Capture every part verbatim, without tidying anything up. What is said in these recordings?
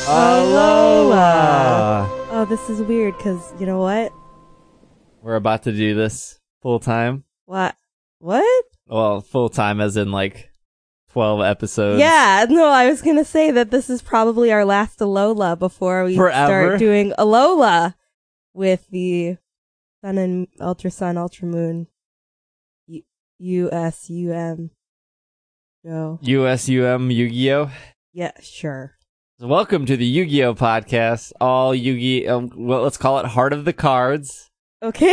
Alola! Oh, this is weird because you know what? We're about to do this full time. What? What? Well, full time as in like twelve episodes. Yeah, no, I was going to say that this is probably our last Alola before we Forever? start doing Alola with the Sun and Ultra Sun, Ultra Moon, U S U M. Go. U S U M Yu-Gi-Oh! Yeah, sure. So welcome to the Yu-Gi-Oh! Podcast. All Yu-Gi-Oh! Um, well, let's call it Heart of the Cards. Okay.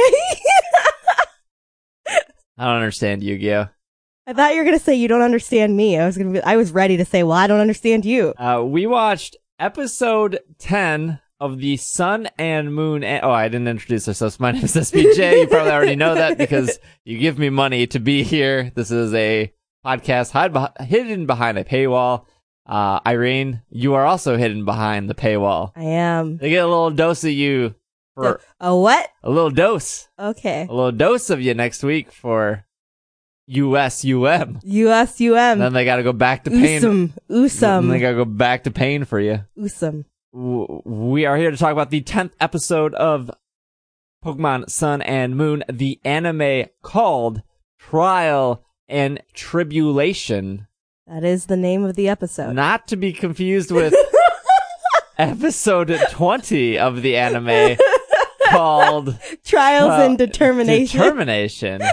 I don't understand Yu-Gi-Oh! I thought you were going to say you don't understand me. I was going to be, I was ready to say, well, I don't understand you. Uh, we watched episode ten of the Sun and Moon. A- oh, I didn't introduce ourselves. My name is S B J. You probably already know that because you give me money to be here. This is a podcast hide beh- hidden behind a paywall. Uh, Irene, you are also hidden behind the paywall. I am. They get a little dose of you for A what? a little dose, Okay. a little dose of you next week for U S U M. U S U M. And then they got to go back to pain. Usum. Then they Usum. got to go back to pain for you. Usum. W- We are here to talk about the tenth episode of Pokemon Sun and Moon, the anime called Trial and Tribulation. That is the name of the episode. Not to be confused with episode twenty of the anime called Trials uh, and Determination. Determination.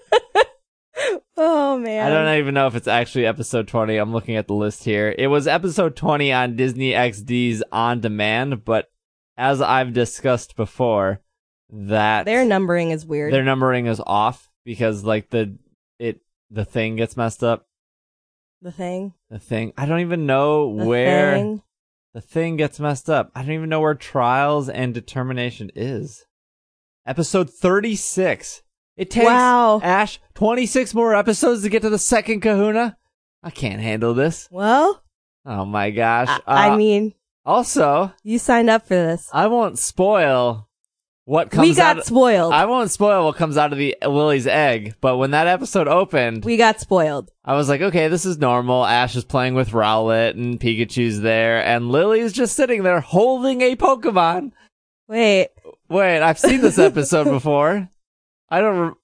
Oh, man. I don't even know if it's actually episode twenty. I'm looking at the list here. It was episode twenty on Disney X D's On Demand, but as I've discussed before, that Their numbering is weird. their numbering is off because like the it the thing gets messed up. The thing. The thing I don't even know The where thing. the thing gets messed up. I don't even know where Trials and Determination is. Episode thirty-six. It takes Wow. Ash twenty-six more episodes to get to the second Kahuna. I can't handle this. Well, Oh my gosh. I, Uh, I mean, also, you signed up for this. I won't spoil what comes We got out. spoiled. I won't spoil what comes out of the Lily's egg, but when that episode opened, we got spoiled. I was like, okay, this is normal. Ash is playing with Rowlet and Pikachu's there, and Lily's just sitting there holding a Pokemon. Wait. Wait, I've seen this episode before. I don't. Re-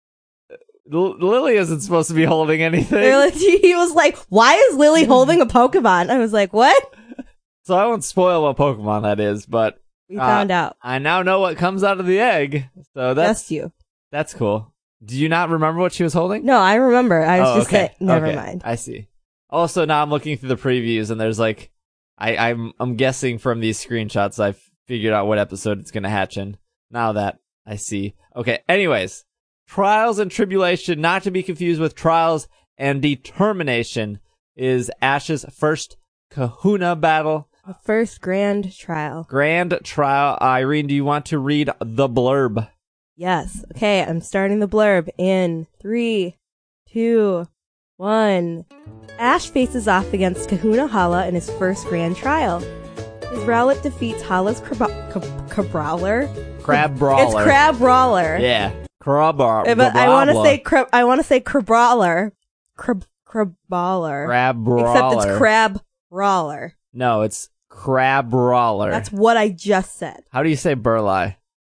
L- Lily isn't supposed to be holding anything. They're like- He was like, why is Lily holding a Pokemon? I was like, what? So I won't spoil what Pokemon that is, but We Uh, found out. I now know what comes out of the egg. So that's Just you. that's cool. Do you not remember what she was holding? No, I remember. I was Oh, just okay. saying, never Okay. mind. I see. Also, now I'm looking through the previews, and there's like, I, I'm I'm guessing from these screenshots, I've figured out what episode it's gonna hatch in. Now that I see. Okay. Anyways, Trials and Tribulation, not to be confused with Trials and Determination, is Ash's first Kahuna battle. The first grand trial. Grand trial. Irene, do you want to read the blurb? Yes. Okay, I'm starting the blurb in three, two, one. Ash faces off against Kahuna Hala in his first grand trial. His Rowlet defeats Hala's Crab- Crab- Crabrawler. Crab Brawler. It's Crab Brawler. Yeah. Crab Brawler. But I want to say crab. I want to say Crabrawler. Crab Crabrawler. Crab Brawler. Except it's Crab Brawler. No, it's Crab Brawler. That's what I just said. How do you say Burlai?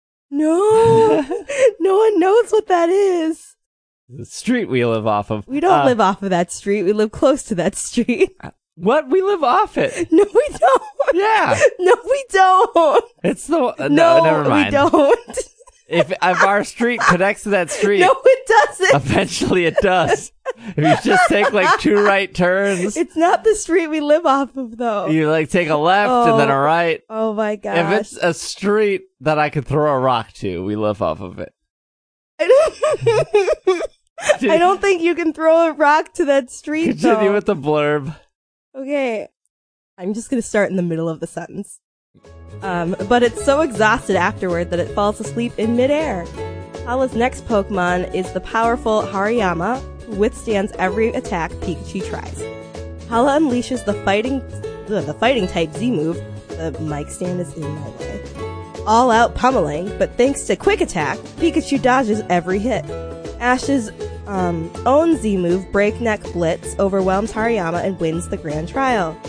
No, no one knows what that is. The street we live off of. We don't Uh, live off of that street. We live close to that street. What? We live off it. No, we don't. Yeah. No, we don't. It's the. Uh, No, no, never mind. we don't. If, if our street connects to that street, No, it doesn't. eventually it does. If you just take like two right turns, It's not the street we live off of, though. you like take a left and then a right. Oh my gosh. If it's a street that I could throw a rock to, we live off of it. I don't, I don't think you can throw a rock to that street, Continue though. with the blurb. Okay. I'm just gonna start in the middle of the sentence. Um, but it's so exhausted afterward that it falls asleep in midair. Hala's next Pokemon is the powerful Hariyama, who withstands every attack Pikachu tries. Hala unleashes the fighting the, the fighting type Z move. The mic stand is in my way. All out pummeling, but thanks to Quick Attack, Pikachu dodges every hit. Ash's um, own Z move, Breakneck Blitz, overwhelms Hariyama and wins the Grand Trial.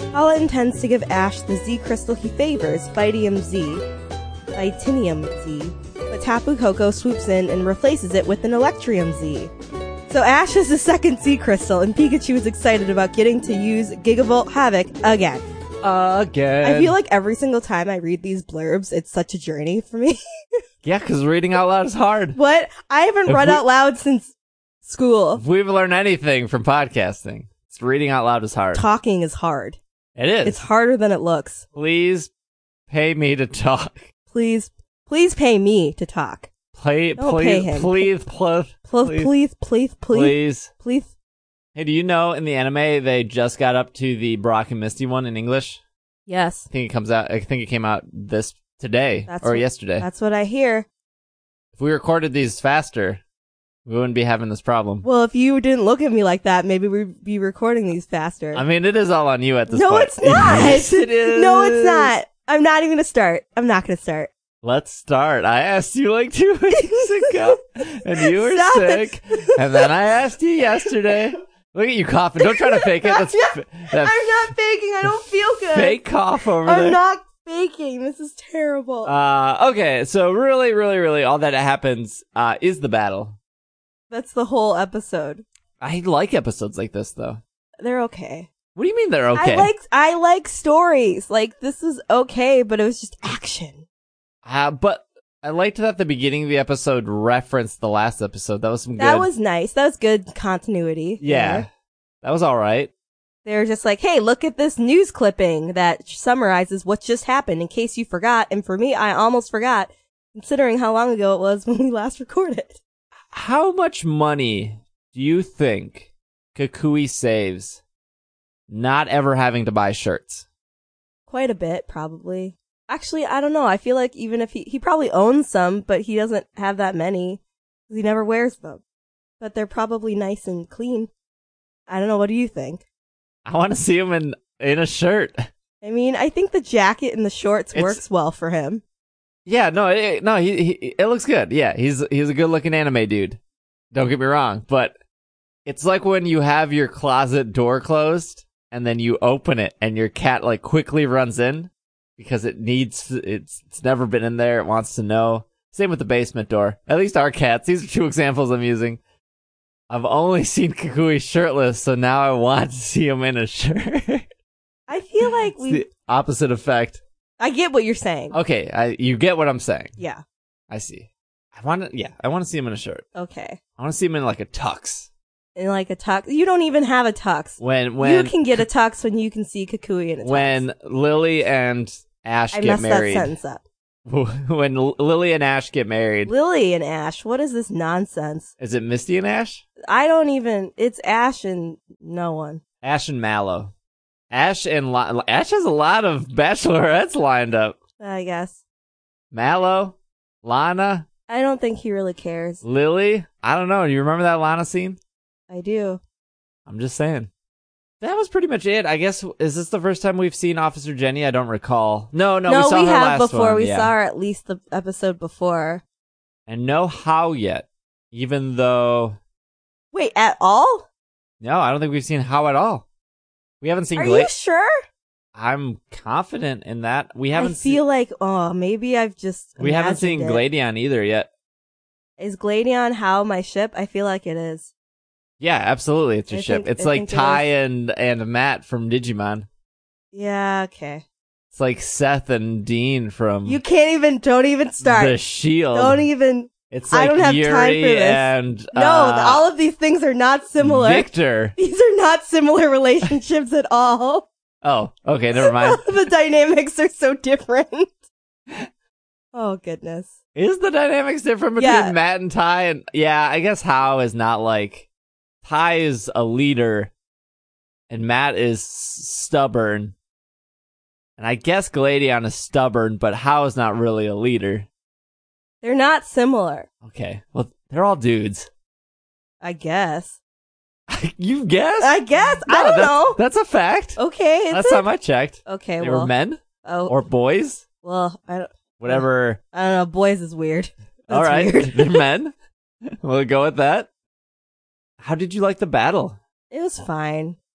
Hala intends to give Ash the Z crystal he favors, Vitium Z, Vitinium Z, but Tapu Koko swoops in and replaces it with an Electrium Z. So Ash has the second Z crystal, and Pikachu is excited about getting to use Gigavolt Havoc again. Again. I feel like every single time I read these blurbs, it's such a journey for me. Yeah, because reading out loud is hard. What? I haven't If read we- out loud since school. If we've learned anything from podcasting, it's reading out loud is hard. Talking is hard. It is. It's harder than it looks. Please pay me to talk. Please, please pay me to talk. Play, Don't please, pay him. please, please, Please, please, please, please, please, please. please. Hey, do you know in the anime they just got up to the Brock and Misty one in English? Yes, I think it comes out. I think it came out this today That's or what- yesterday. that's what I hear. If we recorded these faster, we wouldn't be having this problem. Well, if you didn't look at me like that, maybe we'd be recording these faster. I mean, it is all on you at this no, point. it's not. Yes, it is. No, it's not. I'm not even gonna start. I'm not gonna start. Let's start. I asked you like two weeks ago, and you were Stop. sick. And then I asked you yesterday. Look at you coughing. Don't try to fake it. That's I'm f- that I'm not faking. I don't feel good. fake cough over I'm there. not faking. This is terrible. Uh, okay, so really, really, really, all that happens uh, is the battle. That's the whole episode. I like episodes like this, though. They're okay. What do you mean they're okay? I like I like stories. Like this is okay, but it was just action. Uh, but I liked that the beginning of the episode referenced the last episode. That was some good. That was nice. That was good continuity. yeah, there. that was all right. They were just like, hey, look at this news clipping that summarizes what just happened in case you forgot. And for me, I almost forgot, considering how long ago it was when we last recorded. How much money do you think Kukui saves not ever having to buy shirts? Quite a bit, probably. Actually, I don't know. I feel like even if he, he probably owns some, but he doesn't have that many. 'Cause he never wears them. But they're probably nice and clean. I don't know. What do you think? I want to see him in in a shirt. I mean, I think the jacket and the shorts It's- works well for him. Yeah, no, it, no, he, he it looks good. Yeah, he's he's a good looking anime dude. Don't get me wrong, but it's like when you have your closet door closed and then you open it and your cat like quickly runs in because it needs it's it's never been in there. It wants to know. Same with the basement door. At least our cats. These are two examples I'm using. I've only seen Kukui shirtless, so now I want to see him in a shirt. I feel like It's we. the opposite effect. I get what you're saying. Okay, I, you get what I'm saying. Yeah. I see. I want to, yeah, I want to see him in a shirt. Okay. I want to see him in like a tux. In like a tux. You don't even have a tux. When when you can get a tux when you can see Kukui in a tux. when Lily and Ash I get messed married. that sentence up. When L- Lily and Ash get married, Lily and Ash. What is this nonsense? is it Misty and Ash? I don't even. It's Ash and no one. Ash and Mallow. Ash and Li- Ash has a lot of bachelorettes lined up. I guess. Mallow, Lana, I don't think he really cares. Lily. I don't know. Do you remember that Lana scene? I do. I'm just saying. That was pretty much it. I guess, is this the first time we've seen Officer Jenny? I don't recall. No, no, we saw her have last before. one. We yeah. saw her at least the episode before. And no How yet. Even though, Wait, at all? no, I don't think we've seen How at all. We haven't seen Are Gla- you sure? I'm confident in that. We haven't I feel seen, like, oh, maybe I've just. we haven't seen imagined it. Gladion either yet. Is Gladion how my ship? I feel like it is. Yeah, absolutely. It's your I ship. think- it's I like think it Ty is. and, and Matt from Digimon. Yeah, okay. It's like Seth and Dean from You can't even, don't even start. The Shield. Don't even. It's I like don't have Yuri time for this. and No, uh, all of these things are not similar. Victor. These are not similar relationships at all. Oh, okay, never mind. The dynamics are so different. Oh, goodness. Is the dynamics different between Yeah. Matt and Ty? And yeah, I guess How is not like Ty is a leader, and Matt is stubborn, and I guess Gladion is stubborn, but How is not really a leader. They're not similar, Okay, well they're all dudes. I guess. You guess? I guess. I No, don't that's, know. That's a fact. Okay. It's Last a- time I checked, okay, they well. were men oh, or boys, well, I don't, whatever. I don't know. Boys is weird. That's All right, weird. they're men. We'll go with that. How did you like the battle? It was fine.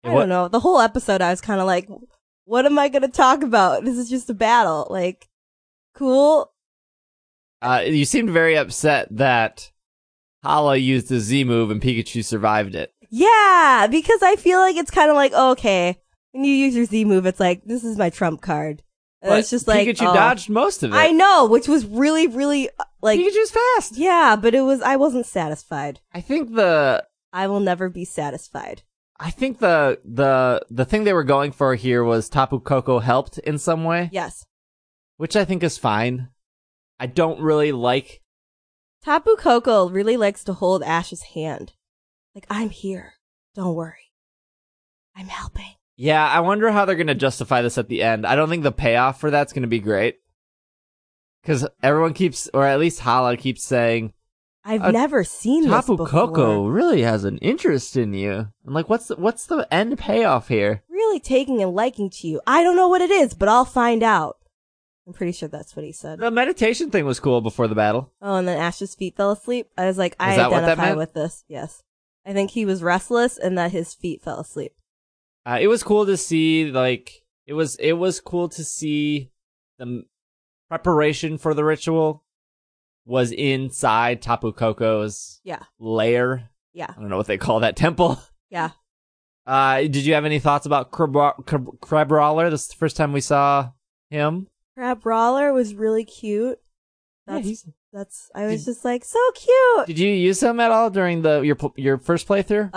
I don't know. The whole episode, I was kind of like, what am I going to talk about? This is just a battle. Like, cool. Uh, you seemed very upset that Hala used the Z move and Pikachu survived it. Yeah, because I feel like it's kind of like, oh, okay, when you use your Z move, it's like, this is my trump card. And but it's just like, Pikachu oh. dodged most of it. I know, which was really, really, uh, like... Pikachu's fast! Yeah, but it was, I wasn't satisfied. I think the... I will never be satisfied. I think the the the thing they were going for here was Tapu Koko helped in some way. Yes. Which I think is fine. I don't really like... Tapu Koko really likes to hold Ash's hand. Like, I'm here. Don't worry. I'm helping. Yeah, I wonder how they're going to justify this at the end. I don't think the payoff for that's going to be great. Because everyone keeps, or at least Hala keeps saying... I've uh, never seen Tapu this before. Koko really has an interest in you. I'm like, what's the, what's the end payoff here? Really taking a liking to you. I don't know what it is, but I'll find out. I'm pretty sure that's what he said. The meditation thing was cool before the battle. Oh, and then Ash's feet fell asleep. I was like, I Is that what that identify meant? with this. Yes. I think he was restless and that his feet fell asleep. Uh, it was cool to see, like, it was, it was cool to see the m- preparation for the ritual was inside Tapu Koko's Yeah. lair. Yeah. I don't know what they call that temple. Yeah. Uh, did you have any thoughts about Crab- Crab- Crabrawler? This is the first time we saw him. Crabrawler was really cute. That's, Yeah, he's- that's, I was Did- just like, so cute. Did you use him at all during the your pl- your first playthrough?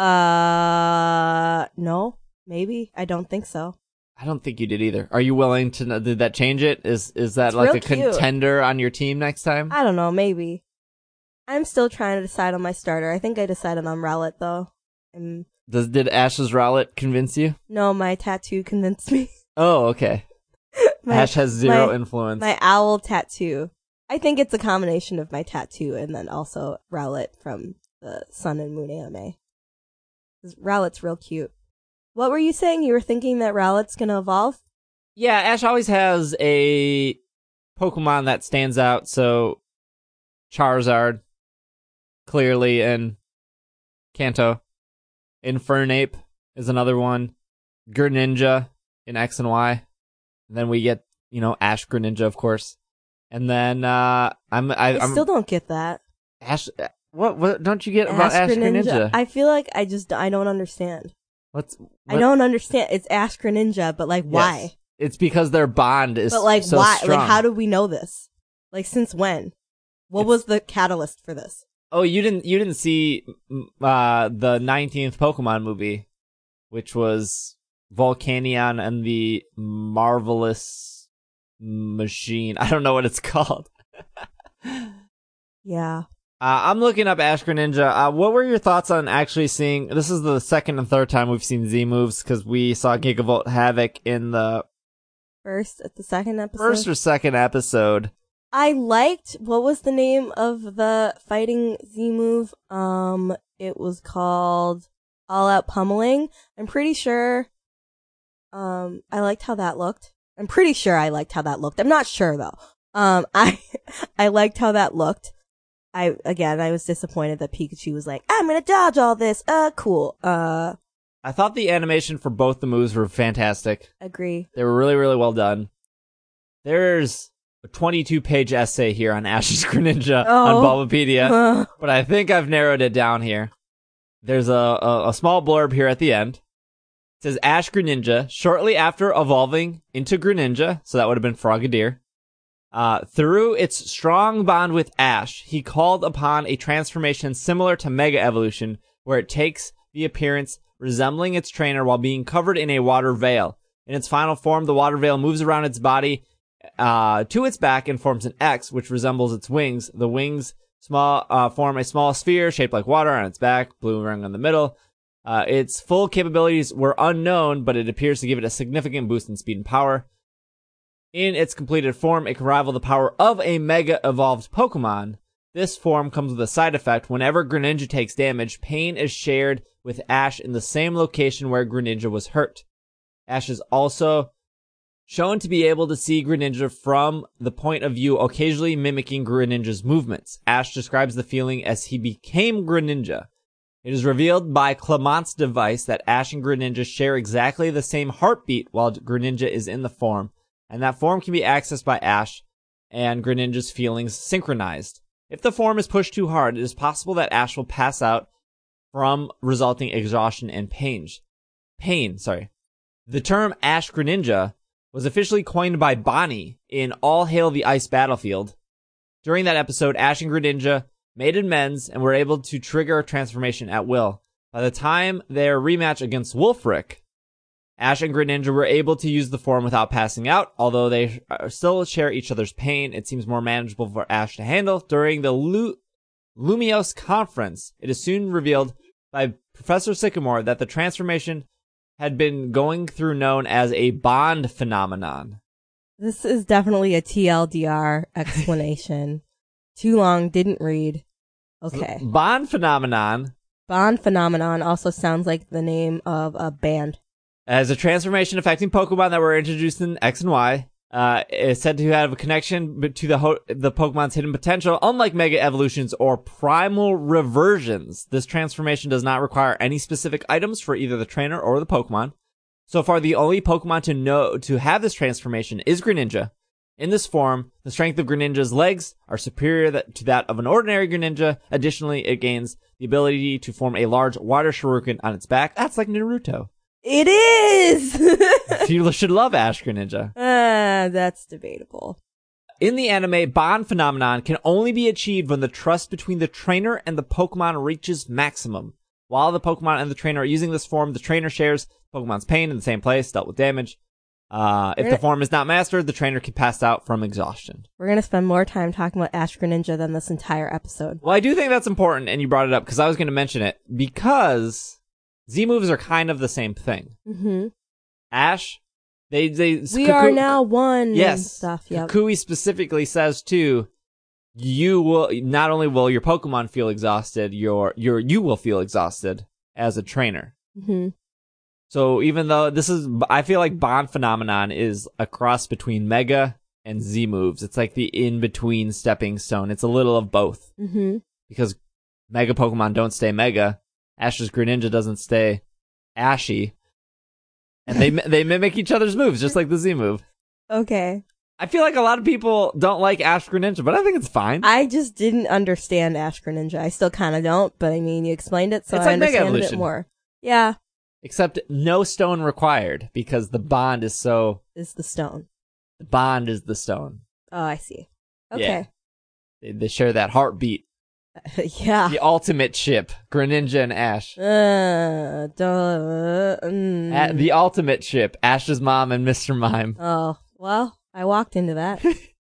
Uh, no, maybe. I don't think so. I don't think you did either. Are you willing to? know- Did that change it? Is is that It's like real a cute. contender on your team next time? I don't know, maybe. I'm still trying to decide on my starter. I think I decided on Rowlet though. And Does did Ash's Rowlet convince you? no, my tattoo convinced me. Oh, okay. my, Ash has zero my- influence. My owl tattoo. I think it's a combination of my tattoo and then also Rowlet from the Sun and Moon anime. 'Cause Rowlet's real cute. What were you saying? You were thinking that Rowlet's gonna evolve? Yeah, Ash always has a Pokemon that stands out. So Charizard, clearly, and Kanto. Infernape is another one. Greninja in X and Y. And then we get, you know, Ash Greninja, of course. And then uh, I'm I, I I'm still don't get that. Ash. What what don't you get about Ash Ash Greninja. Greninja? I feel like I just I don't understand. What's I what- don't understand. It's Ash Greninja, but like why? Yes. It's because their bond is But like so why? strong. Like how do we know this? Like since when? What It's- was the catalyst for this? Oh, you didn't you didn't see mm, uh the nineteenth Pokemon movie, which was Volcanion and the Marvelous Machine. I don't know what it's called. Yeah. Uh, I'm looking up Ash Greninja. Uh, what were your thoughts on actually seeing? This is the second and third time we've seen Z moves because we saw Gigavolt Havoc in the First at the second episode. first or second episode. I liked what was the name of the fighting Z move? Um, it was called All Out Pummeling. I'm pretty sure. Um, I liked how that looked. I'm pretty sure I liked how that looked. I'm not sure though. Um, I I liked how that looked. I again, I was disappointed that Pikachu was like, "I'm gonna dodge all this." Uh, cool. Uh, I thought the animation for both the moves were fantastic. agree. They were really, really well done. There's a twenty-two page essay here on Ash's Greninja Oh. on Bulbapedia, but I think I've narrowed it down here. There's a, a, a small blurb here at the end. It says, Ash Greninja, shortly after evolving into Greninja, so that would have been Frogadier, uh, through its strong bond with Ash, he called upon a transformation similar to Mega Evolution, where it takes the appearance resembling its trainer while being covered in a water veil. In its final form, the water veil moves around its body uh, to its back and forms an X, which resembles its wings. The wings small uh, form a small sphere shaped like water on its back, blue ring on the middle. Uh, its full capabilities were unknown, but it appears to give it a significant boost in speed and power. In its completed form, it can rival the power of a Mega Evolved Pokemon. This form comes with a side effect. Whenever Greninja takes damage, pain is shared with Ash in the same location where Greninja was hurt. Ash is also shown to be able to see Greninja from the point of view, occasionally mimicking Greninja's movements. Ash describes the feeling as he became Greninja. It is revealed by Clamont's device that Ash and Greninja share exactly the same heartbeat while Greninja is in the form, and that form can be accessed by Ash and Greninja's feelings synchronized. If the form is pushed too hard, it is possible that Ash will pass out from resulting exhaustion and pain. Pain, sorry. The term Ash Greninja was officially coined by Bonnie in All Hail the Ice Battlefield. During that episode, Ash and Greninja made amends and were able to trigger a transformation at will. By the time their rematch against Wulfric, Ash and Greninja were able to use the form without passing out. Although they still share each other's pain, it seems more manageable for Ash to handle. During the Lu- Lumiose conference, it is soon revealed by Professor Sycamore that the transformation had been going through known as a bond phenomenon. This is definitely a T L D R explanation. Too long, didn't read. Okay. Bond phenomenon. Bond phenomenon also sounds like the name of a band. As a transformation affecting Pokemon that were introduced in X and Y, uh, is said to have a connection to the ho- the Pokemon's hidden potential. Unlike Mega Evolutions or Primal Reversions, this transformation does not require any specific items for either the trainer or the Pokemon. So far, the only Pokemon to know to have this transformation is Greninja. In this form, the strength of Greninja's legs are superior that, to that of an ordinary Greninja. Additionally, it gains the ability to form a large water shuriken on its back. That's like Naruto. It is! You should love Ash Greninja. Ah, that's debatable. In the anime, bond phenomenon can only be achieved when the trust between the trainer and the Pokemon reaches maximum. While the Pokemon and the trainer are using this form, the trainer shares Pokemon's pain in the same place, dealt with damage. Uh, if the form is not mastered, the trainer can pass out from exhaustion. We're going to spend more time talking about Ash Greninja than this entire episode. Well, I do think that's important, and you brought it up, because I was going to mention it, because Z-moves are kind of the same thing. Mm-hmm. Ash, they... they we Cuckoo, are now one yes, and stuff, yep. Kukui specifically says, too, you will, not only will your Pokemon feel exhausted, your, your, you will feel exhausted as a trainer. Mm-hmm. So even though this is, I feel like Bond Phenomenon is a cross between Mega and Z moves. It's like the in-between stepping stone. It's a little of both. Mm-hmm. Because Mega Pokemon don't stay Mega. Ash's Greninja doesn't stay Ashy. And they they mimic each other's moves, just like the Z move. Okay. I feel like a lot of people don't like Ash Greninja, but I think it's fine. I just didn't understand Ash Greninja. I still kind of don't, but I mean, you explained it, so it's I like understand Mega it Evolution. more. Yeah. Except no stone required, because the bond is so... Is the stone. The bond is the stone. Oh, I see. Okay. Yeah. They, they share that heartbeat. Yeah. The ultimate ship, Greninja and Ash. Uh, duh, mm. At the ultimate ship, Ash's mom and Mister Mime. Oh, well, I walked into that.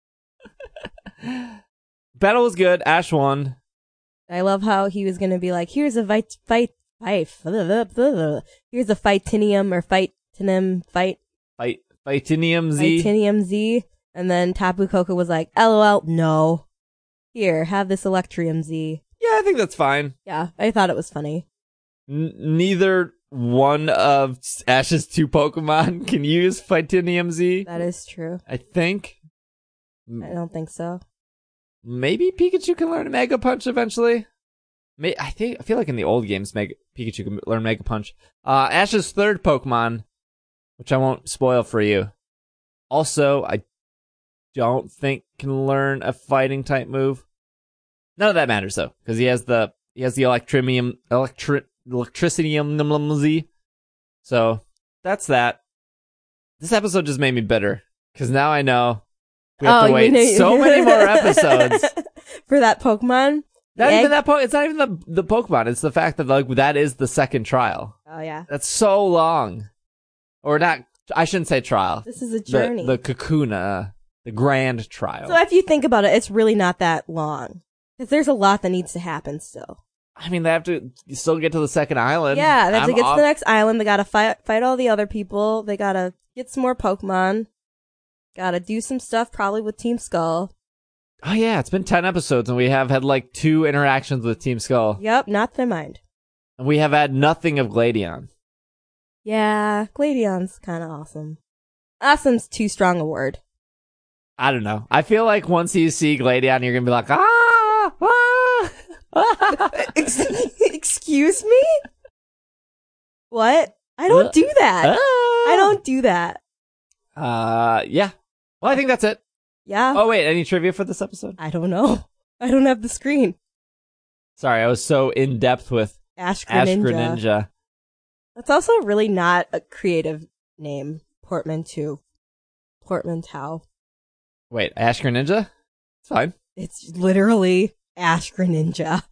Battle was good. Ash won. I love how he was going to be like, here's a fight, fight, fight, here's a Fightinium or Fightinum, fight, Fight, Fightinium Z. Fightinium Z. And then Tapu Koko was like, LOL, no. Here, have this Electrium Z. Yeah, I think that's fine. Yeah, I thought it was funny. N- neither one of Ash's two Pokemon can use Fightinium Z. That is true. I think. I don't think so. Maybe Pikachu can learn Mega Punch eventually. May- I think I feel like in the old games, Mega- Pikachu can learn Mega Punch. Uh, Ash's third Pokemon, which I won't spoil for you. Also, I don't think can learn a fighting type move. None of that matters though, because he has the he has the Electrimium electri- Electricium Z. So that's that. This episode just made me bitter because now I know we have oh, to wait mean, so many more episodes for that Pokemon. Not The even egg- that. Po- it's not even the the Pokemon. It's the fact that like that is the second trial. Oh yeah, That's so long, or not. I shouldn't say trial. this is a The journey. the Kakuna, the grand trial. So if you think about it, it's really not that long. Because there's a lot that needs to happen still. I mean, they have to still get to the second island. Yeah, they have to I'm get off- to the next island. They gotta fight fight all the other people. They gotta get some more Pokemon. Gotta do some stuff probably with Team Skull. Oh yeah, it's been ten episodes, and we have had like two interactions with Team Skull, Yep, not their mind. and we have had nothing of Gladion. Yeah, Gladion's kinda awesome. Awesome's too strong a word. I don't know. I feel like once you see Gladion, you're gonna be like, ah, ah. Ex- Excuse me? What? I don't do that. I don't do that. Uh, yeah. Well, I think that's it. Yeah. Oh, wait. Any trivia for this episode? I don't know. I don't have the screen. Sorry, I was so in depth with Ash Ash Greninja. Greninja. That's also really not a creative name. Portmanteau. Portmanteau. Wait, Ash Greninja? It's fine. It's literally Ash Greninja.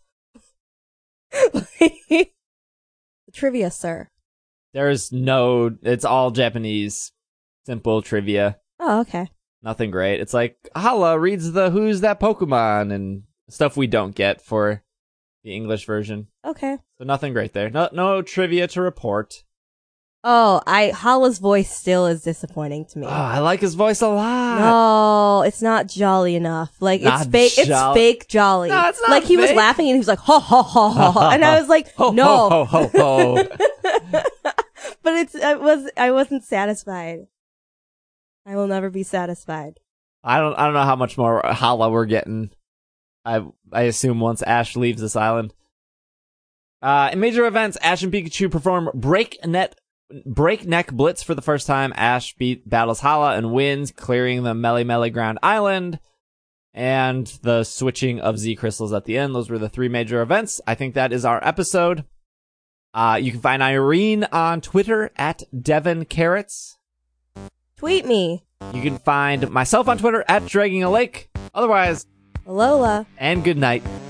Trivia, sir. There's no, it's all Japanese, simple trivia. Oh, okay. Nothing great. It's like, Hala reads the Who's That Pokemon and stuff we don't get for the English version. Okay. So nothing great there. No, no trivia to report. Oh, I Hala's voice still is disappointing to me. Oh, I like his voice a lot. No, it's not jolly enough. Like Not it's fake. jolly. It's fake jolly. No, it's not like he was fake. laughing and he was like ha ha ha ha, ha. And I was like, Ho, no. ho, ho, ho, ho. But it's I was I wasn't satisfied. I will never be satisfied. I don't, I don't know how much more Hala we're getting. I, I assume once Ash leaves this island. Uh, in major events, Ash and Pikachu perform breakneck, breakneck blitz for the first time. Ash beat battles Hala and wins, clearing the Melee Melee Ground Island. And the switching of Z crystals at the end. Those were the three major events. I think that is our episode. Uh, you can find Irene on Twitter at Devon Carrots. Tweet me. You can find myself on Twitter at Dragging a Lake. Otherwise, Alola. and good night.